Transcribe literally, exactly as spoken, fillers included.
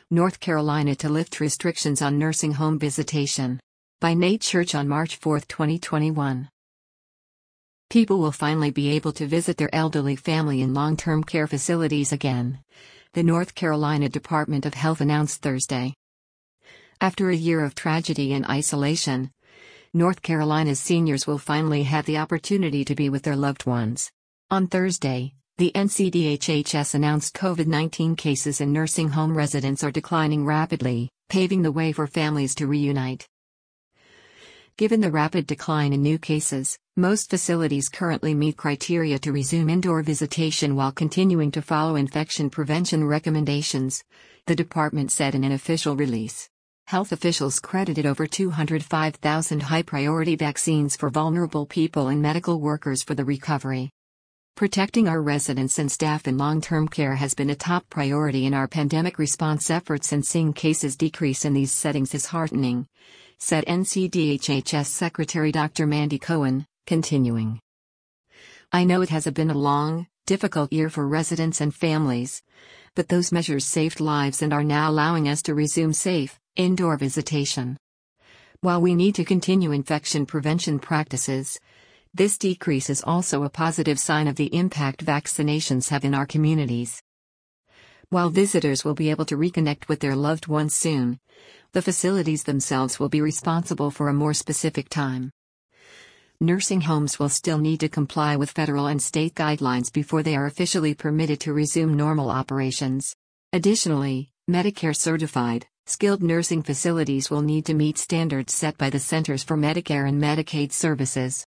North Carolina to lift restrictions on nursing home visitation. By Nate Church on March fourth, twenty twenty-one. People will finally be able to visit their elderly family in long-term care facilities again, the North Carolina Department of Health announced Thursday. After a year of tragedy and isolation, North Carolina's seniors will finally have the opportunity to be with their loved ones. On Thursday, the N C D H H S announced COVID nineteen cases in nursing home residents are declining rapidly, paving the way for families to reunite. Given the rapid decline in new cases, most facilities currently meet criteria to resume indoor visitation while continuing to follow infection prevention recommendations, the department said in an official release. Health officials credited over two hundred five thousand high-priority vaccines for vulnerable people and medical workers for the recovery. Protecting our residents and staff in long-term care has been a top priority in our pandemic response efforts, and seeing cases decrease in these settings is heartening, said N C D H H S Secretary Doctor Mandy Cohen, continuing. I know it has been a long, difficult year for residents and families, but those measures saved lives and are now allowing us to resume safe, indoor visitation. While we need to continue infection prevention practices, this decrease is also a positive sign of the impact vaccinations have in our communities. While visitors will be able to reconnect with their loved ones soon, the facilities themselves will be responsible for a more specific time. Nursing homes will still need to comply with federal and state guidelines before they are officially permitted to resume normal operations. Additionally, Medicare-certified, skilled nursing facilities will need to meet standards set by the Centers for Medicare and Medicaid Services.